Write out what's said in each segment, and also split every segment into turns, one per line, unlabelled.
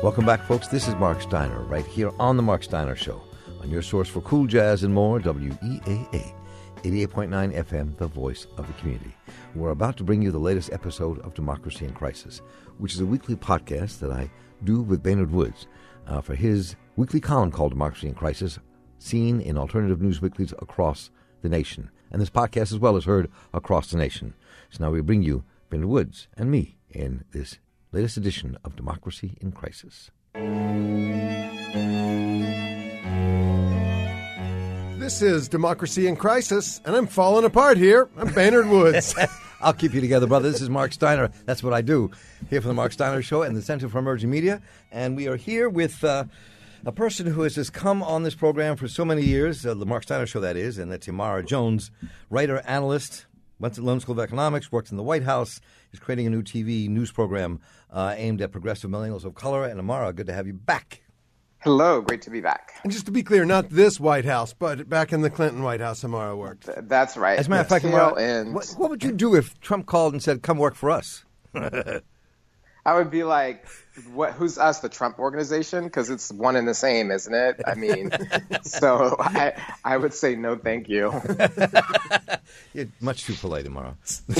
Welcome back, folks. This is Mark Steiner, right here on The Mark Steiner Show, on your source for cool jazz and more, WEAA, 88.9 FM, the voice of the community. We're about to bring you the latest episode of Democracy in Crisis, which is a weekly podcast that I do with Baynard Woods for his weekly column called Democracy in Crisis, seen in alternative news weeklies across the nation. And this podcast as well is heard across the nation. So now we bring you Baynard Woods and me in this latest edition of Democracy in Crisis.
This is Democracy in Crisis, and I'm falling apart here. I'm Baynard Woods.
I'll keep you together, brother. This is Mark Steiner. That's what I do here for the Mark Steiner Show and the Center for Emerging Media. And we are here with a person who has just come on this program for so many years, the Mark Steiner Show, that is, and that's Imara Jones, writer, analyst, went to London School of Economics, worked in the White House, is creating a new TV news program aimed at progressive millennials of color. And Imara, good to have you back.
Hello, great to be back.
And just to be clear, not this White House, but back in the Clinton White House, Amara worked.
That's right.
As a matter of fact, Imara, what would you do if Trump called and said, come work for us?
I would be like, who's us, the Trump organization? Because it's one and the same, isn't it? I mean, so I would say no, thank you.
You're much too polite, Imara.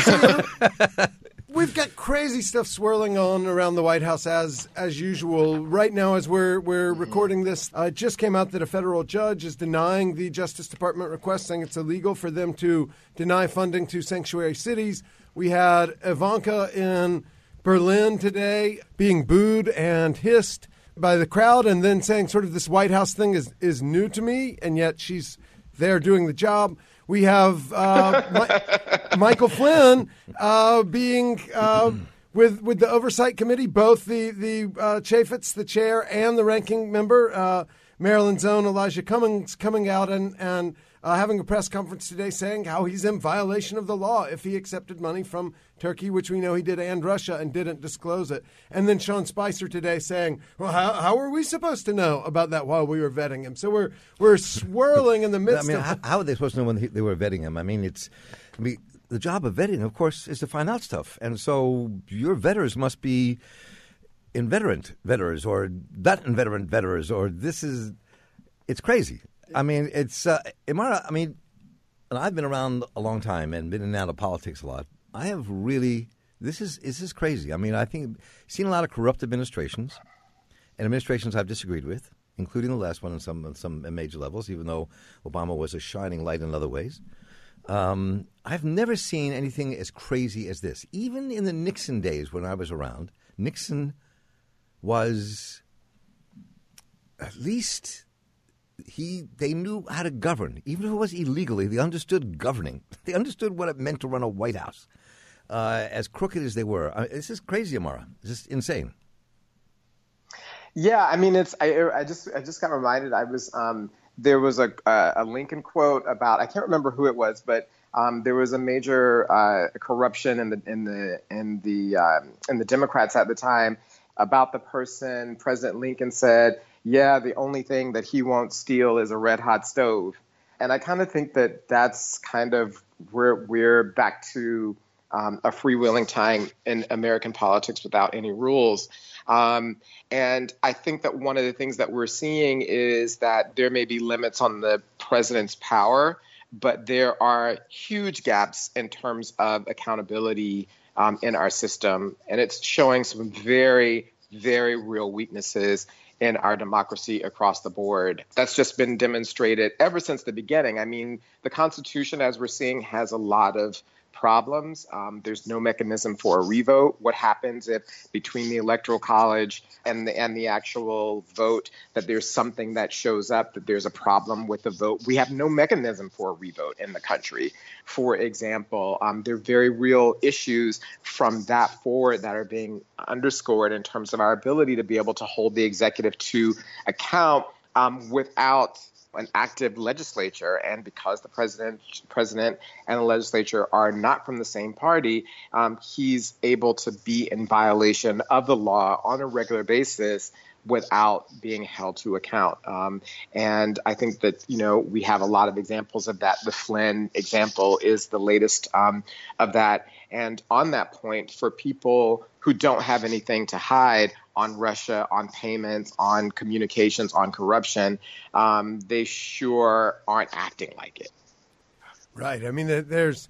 We've got crazy stuff swirling on around the White House as usual. Right now, as we're recording this, it just came out that a federal judge is denying the Justice Department request, saying it's illegal for them to deny funding to sanctuary cities. We had Ivanka in Berlin today being booed and hissed by the crowd, and then saying sort of this White House thing is new to me, and yet she's there doing the job. We have Michael Flynn being with the Oversight Committee, both the Chaffetz, the chair, and the ranking member, Maryland's own Elijah Cummings, coming out and having a press conference today saying how he's in violation of the law if he accepted money from Turkey, which we know he did, and Russia, and didn't disclose it. And then Sean Spicer today saying, well, how are we supposed to know about that while we were vetting him? So we're swirling in the midst of...
How are they supposed to know when they were vetting him? The job of vetting, of course, is to find out stuff. And so your vetters must be inveterate vetters or not inveterate vetters, or it's crazy. Imara, and I've been around a long time and been in and out of politics a lot. I have really, this is crazy. I think seen a lot of corrupt administrations and administrations I've disagreed with, including the last one on some major levels, even though Obama was a shining light in other ways. I've never seen anything as crazy as this. Even in the Nixon days when I was around, Nixon was at least... They knew how to govern. Even if it was illegally, they understood governing. They understood what it meant to run a White House. As crooked as they were. This is crazy, Imara. This is insane.
Yeah, I just got reminded. There was a Lincoln quote about, I can't remember who it was, but there was a major corruption in the Democrats at the time about the person. President Lincoln said, yeah, the only thing that he won't steal is a red hot stove. And I kind of think that that's kind of where we're back to a freewheeling time in American politics without any rules. And I think that one of the things that we're seeing is that there may be limits on the president's power, but there are huge gaps in terms of accountability in our system. And it's showing some very, very real weaknesses in our democracy across the board. That's just been demonstrated ever since the beginning. The Constitution, as we're seeing, has a lot of problems. There's no mechanism for a revote. What happens if between the Electoral College and the actual vote that there's something that shows up, that there's a problem with the vote? We have no mechanism for a revote in the country. For example, there are very real issues from that forward that are being underscored in terms of our ability to be able to hold the executive to account without an active legislature. And because the president and the legislature are not from the same party, he's able to be in violation of the law on a regular basis without being held to account. And I think that, we have a lot of examples of that. The Flynn example is the latest of that. And on that point, for people who don't have anything to hide, on Russia, on payments, on communications, on corruption, they sure aren't acting like it.
Right. I mean, there's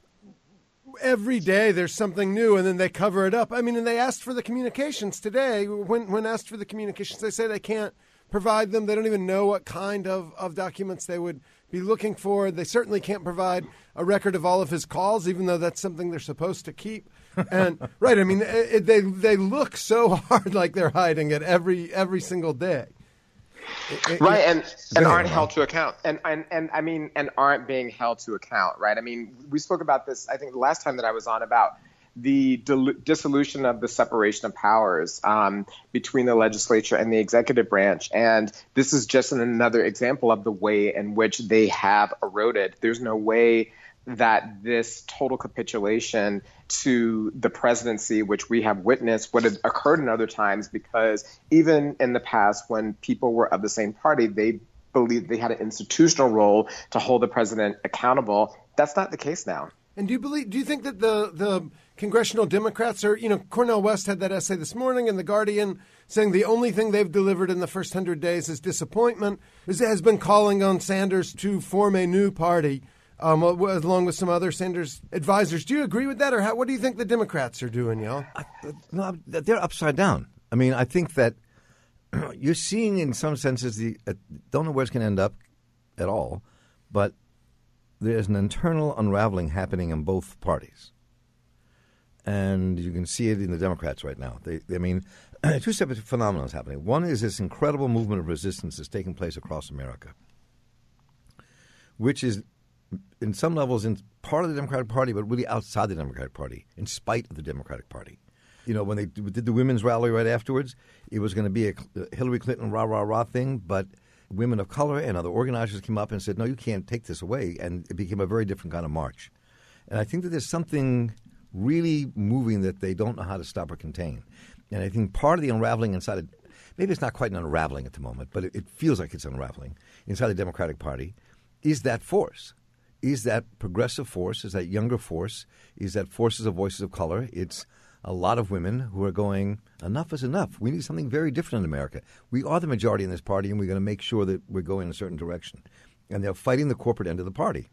every day there's something new, and then they cover it up. I mean, and they asked for the communications today. When asked for the communications, they say they can't provide them. They don't even know what kind of documents they would be looking for. They certainly can't provide a record of all of his calls, even though that's something they're supposed to keep. And right, I mean, they look so hard like they're hiding it every single day.
Right, and aren't held to account, and aren't being held to account, right? I mean, we spoke about this, I think, the last time that I was on, about the dissolution of the separation of powers between the legislature and the executive branch, and this is just another example of the way in which they have eroded. There's no way that this total capitulation to the presidency, which we have witnessed, would have occurred in other times, because even in the past, when people were of the same party, they believed they had an institutional role to hold the president accountable. That's not the case now.
And do you think that the congressional Democrats are, Cornel West had that essay this morning in The Guardian saying the only thing they've delivered in the first 100 days is disappointment, has been calling on Sanders to form a new party, along with some other Sanders advisors. Do you agree with that, or what do you think the Democrats are doing, y'all?
No, they're upside down. I mean, I think that you're seeing, in some senses, don't know where it's going to end up at all, but there's an internal unraveling happening in both parties. And you can see it in the Democrats right now. Two separate phenomena is happening. One is this incredible movement of resistance that's taking place across America, which is, in some levels, in part of the Democratic Party, but really outside the Democratic Party, in spite of the Democratic Party. When they did the women's rally right afterwards, it was going to be a Hillary Clinton rah-rah-rah thing, but women of color and other organizers came up and said, no, you can't take this away, and it became a very different kind of march. And I think that there's something really moving that they don't know how to stop or contain. And I think part of the unraveling inside maybe it's not quite an unraveling at the moment, but it feels like it's unraveling inside the Democratic Party, is that force. Is that progressive force, is that younger force, is that forces of voices of color. It's a lot of women who are going, enough is enough. We need something very different in America. We are the majority in this party, and we're going to make sure that we're going in a certain direction. And they're fighting the corporate end of the party.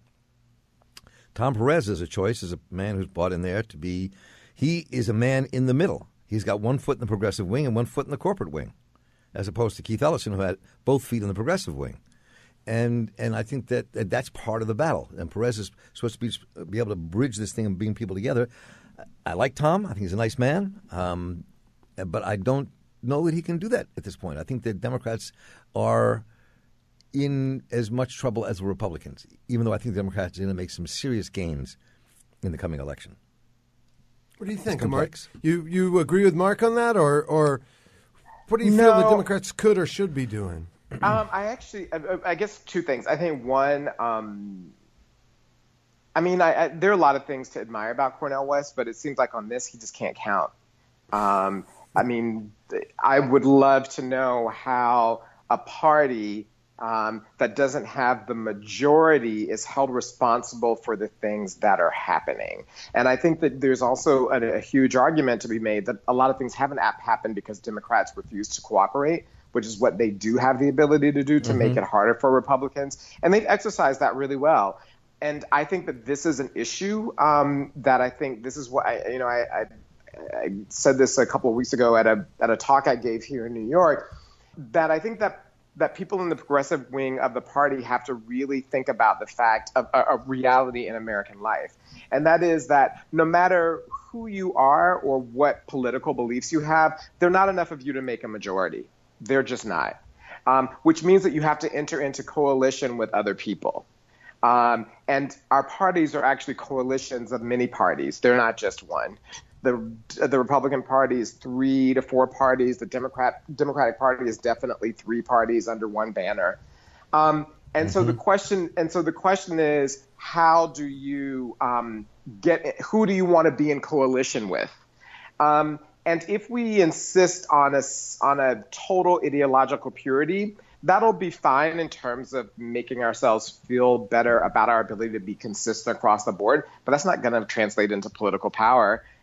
Tom Perez is a choice, is a man who's bought in there to be – he is a man in the middle. He's got one foot in the progressive wing and one foot in the corporate wing, as opposed to Keith Ellison, who had both feet in the progressive wing. And I think that's part of the battle. And Perez is supposed to be able to bridge this thing and bring people together. I like Tom. I think he's a nice man. But I don't know that he can do that at this point. I think the Democrats are in as much trouble as the Republicans, even though I think the Democrats are going to make some serious gains in the coming election.
What do you think, Mark? You agree with Mark on that, or what do you feel the Democrats could or should be doing?
I guess two things. I think one, there are a lot of things to admire about Cornel West, but it seems like on this, he just can't count. I would love to know how a party that doesn't have the majority is held responsible for the things that are happening. And I think that there's also a huge argument to be made that a lot of things haven't happened because Democrats refuse to cooperate, which is what they do have the ability to do to make it harder for Republicans. And they've exercised that really well. And I think that this is an issue that I think this is what I said this a couple of weeks ago at a talk I gave here in New York, that I think that people in the progressive wing of the party have to really think about the fact of a reality in American life. And that is that no matter who you are or what political beliefs you have, there are not enough of you to make a majority. They're just not, which means that you have to enter into coalition with other people. And our parties are actually coalitions of many parties. They're not just one. The Republican Party is 3 to 4 parties. The Democratic Party is definitely 3 parties under one banner. So the question is, how do you who do you want to be in coalition with? And if we insist on a total ideological purity, that'll be fine in terms of making ourselves feel better about our ability to be consistent across the board. But that's not going to translate into political power.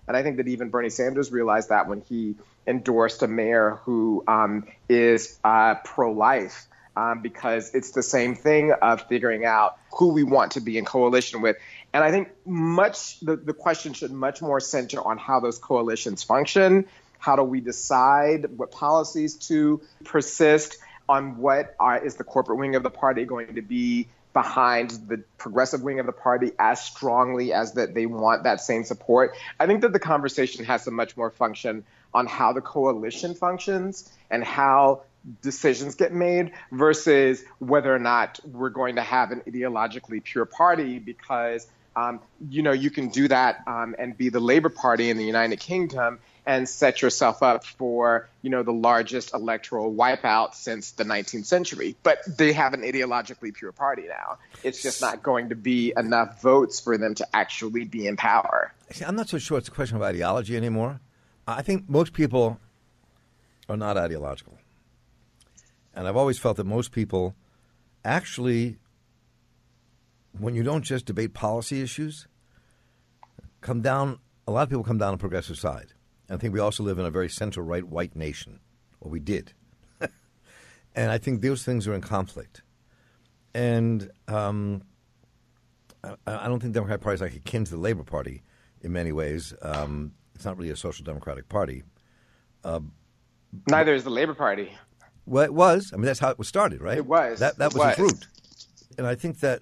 And I think that even Bernie Sanders realized that when he endorsed a mayor who is pro-life, because it's the same thing of figuring out who we want to be in coalition with. And I think the question should much more center on how those coalitions function. How do we decide what policies to persist, on what is the corporate wing of the party going to be behind the progressive wing of the party as strongly as that they want that same support. I think that the conversation has to much more function on how the coalition functions and how decisions get made versus whether or not we're going to have an ideologically pure party, because you can do that and be the Labour Party in the United Kingdom and set yourself up for, the largest electoral wipeout since the 19th century. But they have an ideologically pure party now. It's just not going to be enough votes for them to actually be in power.
See, I'm not so sure it's a question of ideology anymore. I think most people are not ideological. And I've always felt that most people actually, when you don't just debate policy issues, a lot of people come down on the progressive side. I think we also live in a very center-right white nation, or we did. And I think those things are in conflict. And I don't think the Democratic Party is like akin to the Labour Party in many ways. It's not really a social democratic party.
Neither is the Labour Party.
Well, it was. I mean, that's how it was started, right?
It was.
That was its root. And I think that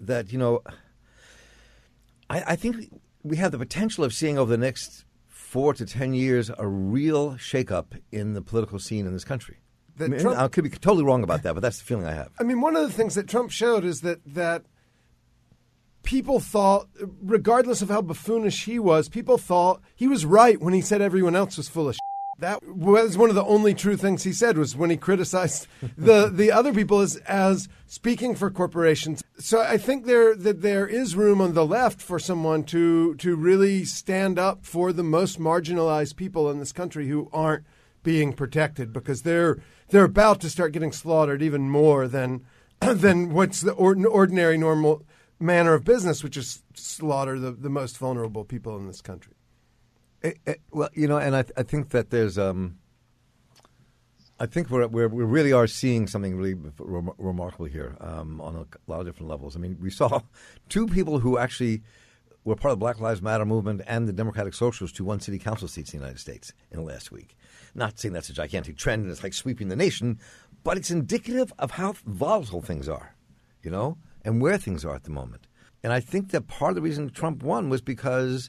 I think we have the potential of seeing over the next 4 to 10 years a real shakeup in the political scene in this country. I could be totally wrong about that, but that's the feeling I have.
I mean, one of the things that Trump showed is that people thought, regardless of how buffoonish he was, people thought he was right when he said everyone else was full of shit. That was one of the only true things he said, was when he criticized the other people as speaking for corporations. So I think there is room on the left for someone to really stand up for the most marginalized people in this country who aren't being protected, because they're about to start getting slaughtered even more than what's the ordinary normal manner of business, which is slaughter the most vulnerable people in this country.
Well, and I think that there's I think we really are seeing something really remarkable here on a lot of different levels. I mean, we saw two people who actually were part of the Black Lives Matter movement and the Democratic Socialists who won city council seats in the United States in the last week. Not saying that's a gigantic trend and it's like sweeping the nation, but it's indicative of how volatile things are, and where things are at the moment. And I think that part of the reason Trump won was because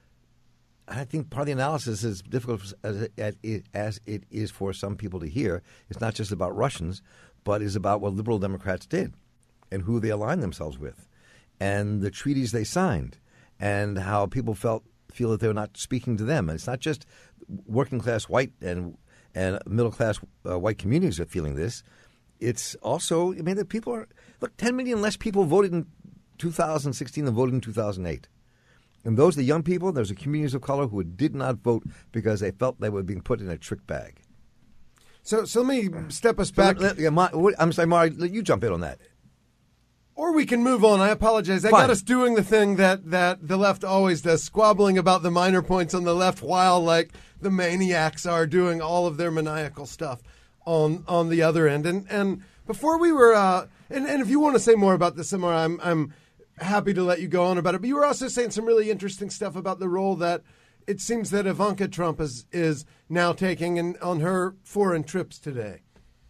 I think part of the analysis, as difficult as it is for some people to hear, it's not just about Russians, but is about what liberal Democrats did and who they aligned themselves with and the treaties they signed and how people feel that they're not speaking to them. And it's not just working class white and middle class white communities are feeling this. It's also, the people are, 10 million less people voted in 2016 than voted in 2008. And those are the young people. There's the communities of color who did not vote because they felt they were being put in a trick bag.
So let me step us back.
I'm sorry, Mari, let you jump in on that.
Or we can move on. I apologize. I got us doing the thing that the left always does, squabbling about the minor points on the left while, the maniacs are doing all of their maniacal stuff on the other end. And before we were, and if you want to say more about this, Samara, I'm happy to let you go on about it. But you were also saying some really interesting stuff about the role that it seems that Ivanka Trump is now taking on her foreign trips today.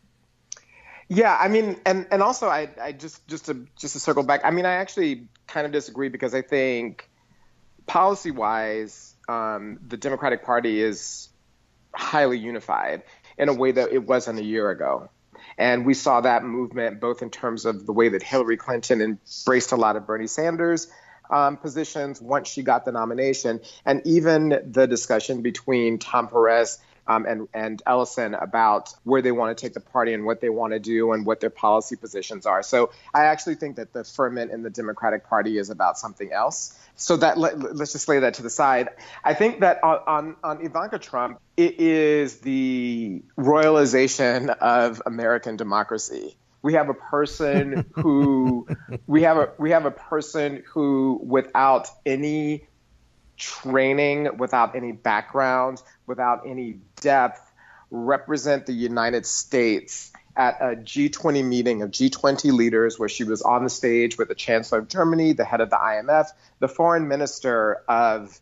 Yeah, and also I just to circle back. I actually kind of disagree, because I think policy-wise, the Democratic Party is highly unified in a way that it wasn't a year ago. And we saw that movement both in terms of the way that Hillary Clinton embraced a lot of Bernie Sanders positions once she got the nomination, and even the discussion between Tom Perez and Ellison about where they want to take the party and what they want to do and what their policy positions are. So I actually think that the ferment in the Democratic Party is about something else. So that let's just lay that to the side. I think that on Ivanka Trump, it is the royalization of American democracy. We have a person who without any training, without any background, without any depth, represent the United States at a G20 meeting of G20 leaders, where she was on the stage with the Chancellor of Germany, the head of the IMF, the foreign minister of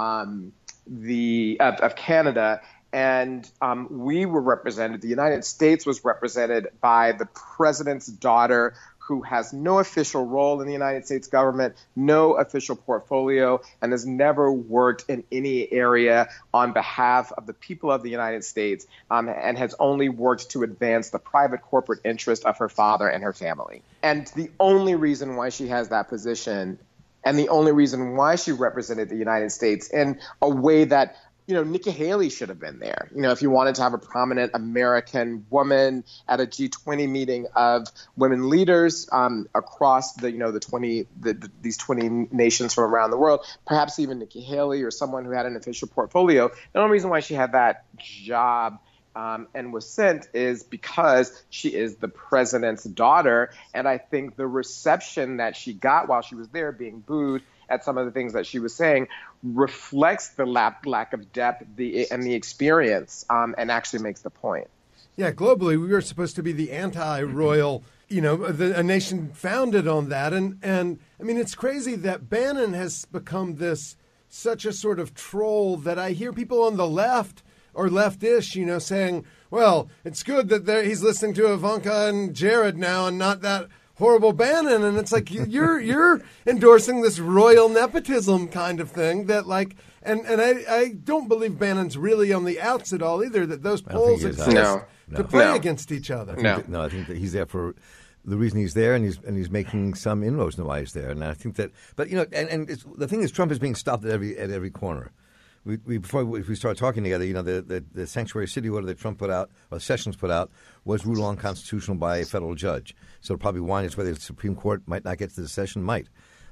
Canada, and we were represented. The United States was represented by the president's daughter, who has no official role in the United States government, no official portfolio, and has never worked in any area on behalf of the people of the United States, and has only worked to advance the private corporate interest of her father and her family. And the only reason why she has that position, and the only reason why she represented the United States in a way that, Nikki Haley should have been there. If you wanted to have a prominent American woman at a G20 meeting of women leaders across these 20 nations from around the world, perhaps even Nikki Haley or someone who had an official portfolio. The only reason why she had that job and was sent is because she is the president's daughter. And I think the reception that she got while she was there, being booed at some of the things that she was saying, reflects the lack of depth and the experience, and actually makes the point.
Yeah, globally, we were supposed to be the anti-royal, a nation founded on that. And I mean, it's crazy that Bannon has become such a sort of troll that I hear people on the left or leftish, saying, well, it's good that he's listening to Ivanka and Jared now and not that horrible Bannon. And it's like, you're endorsing this royal nepotism kind of thing that and I don't believe Bannon's really on the outs at all either, that those polls exist to play against each other.
I think that he's there for the reason he's there, and he's making some inroads in why he's there. And I think that, but the thing is, Trump is being stopped at every corner. Before we start talking together, the sanctuary city order that Trump put out, or Sessions put out, was ruled unconstitutional by a federal judge. So it'll probably wind its way. The Supreme Court might not get to the session, might,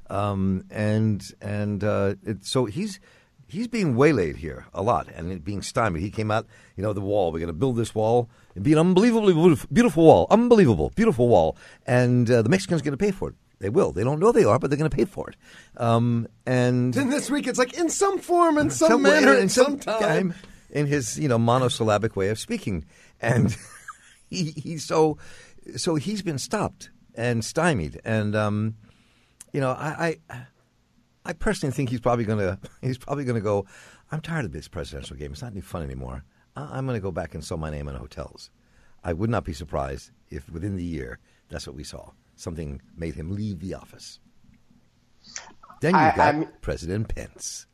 so he's being waylaid here a lot and being stymied. He came out, the wall. We're going to build this wall. It'd be an unbelievably beautiful wall, beautiful wall, and the Mexicans are going to pay for it. They will. They don't know they are, but they're going to pay for it. And
then this week, it's like in some form, in some manner, in some time.
In his, monosyllabic way of speaking. And he's been stopped and stymied. And, I personally think he's probably going to go, I'm tired of this presidential game. It's not any fun anymore. I'm going to go back and sell my name in hotels. I would not be surprised if within the year that's what we saw. Something made him leave the office. Then you got President Pence.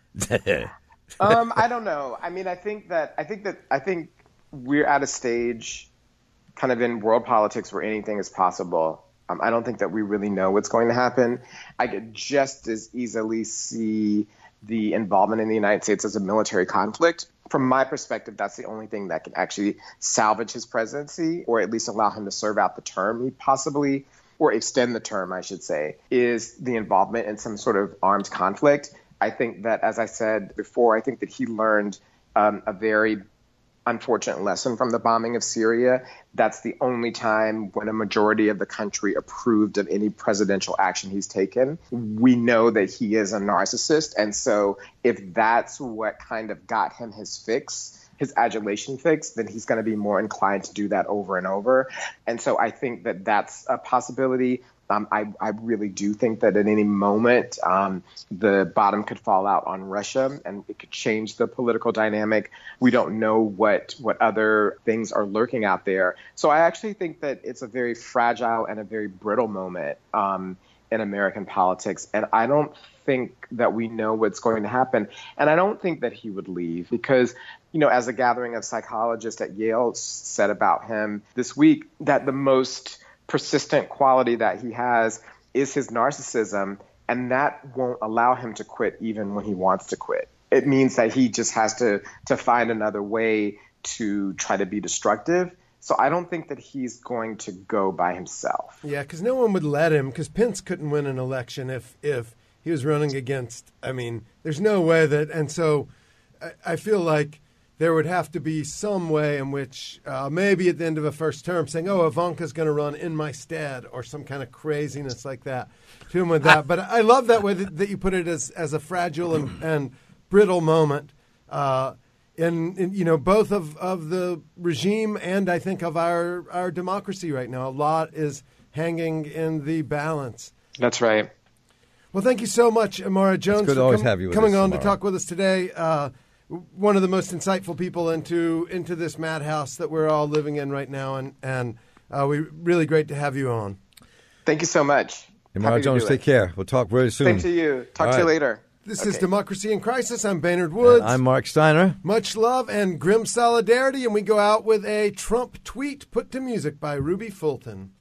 I don't know. I mean, I think we're at a stage, kind of in world politics, where anything is possible. I don't think that we really know what's going to happen. I could just as easily see the involvement in the United States as a military conflict. From my perspective, that's the only thing that can actually salvage his presidency, or at least allow him to serve out the term he possibly, or extend the term, I should say, is the involvement in some sort of armed conflict. I think that, as I said before, I think that he learned a very unfortunate lesson from the bombing of Syria. That's the only time when a majority of the country approved of any presidential action he's taken. We know that he is a narcissist. And so if that's what kind of got him his fix, his adulation fix, then he's going to be more inclined to do that over and over. And so I think that that's a possibility. I really do think that at any moment the bottom could fall out on Russia, and it could change the political dynamic. We don't know what other things are lurking out there. So I actually think that it's a very fragile and a very brittle moment in American politics. And I don't think that we know what's going to happen. And I don't think that he would leave because, as a gathering of psychologists at Yale said about him this week, that the most persistent quality that he has is his narcissism, and that won't allow him to quit even when he wants to quit. It means that he just has to find another way to try to be destructive. So I don't think that he's going to go by himself.
Yeah, because no one would let him, because Pence couldn't win an election if he was running against, there's no way that, and so I feel like there would have to be some way in which maybe at the end of a first term saying, oh, Ivanka's going to run in my stead or some kind of craziness like that to him with that. But I love that way that you put it as a fragile and brittle moment in both of the regime and I think of our democracy right now. A lot is hanging in the balance.
That's right.
Well, thank you so much, Imara Jones,
for
coming on to talk with us today. One of the most insightful people into this madhouse that we're all living in right now, and we really great to have you on.
Thank you so much.
Imara Jones, take care. We'll talk very soon.
Same to you. Talk to you later.
This is Democracy in Crisis. I'm Baynard Woods.
And I'm Mark Steiner.
Much love and grim solidarity, and we go out with a Trump tweet put to music by Ruby Fulton.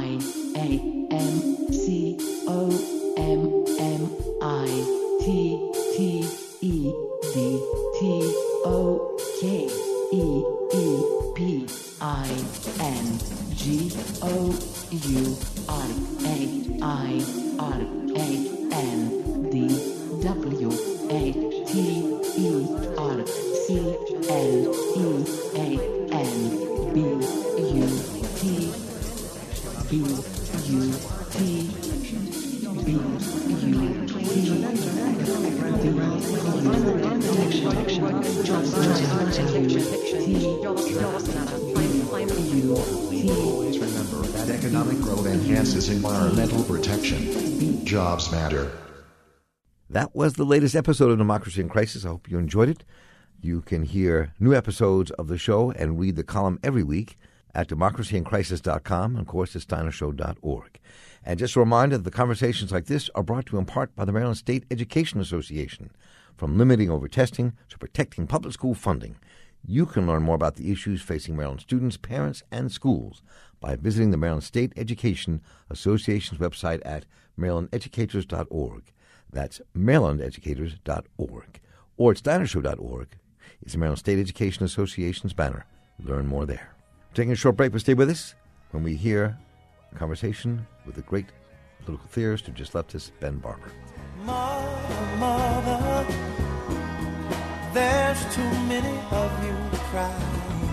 Always remember that economic growth enhances environmental protection. Jobs matter.
That was the latest episode of Democracy in Crisis. I hope you enjoyed it. You can hear new episodes of the show and read the column every week at democracyincrisis.com and, of course, at steinershow.org. And just a reminder that the conversations like this are brought to you in part by the Maryland State Education Association. From limiting over-testing to protecting public school funding, you can learn more about the issues facing Maryland students, parents, and schools by visiting the Maryland State Education Association's website at marylandeducators.org. That's marylandeducators.org. Or at steinershow.org. It's the Maryland State Education Association's banner. Learn more there. Taking a short break, but stay with us when we hear a conversation with the great political theorist who just left us, Ben Barber.
Mother, mother, there's too many of you crying.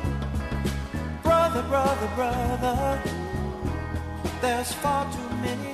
Brother, brother, brother, there's far too many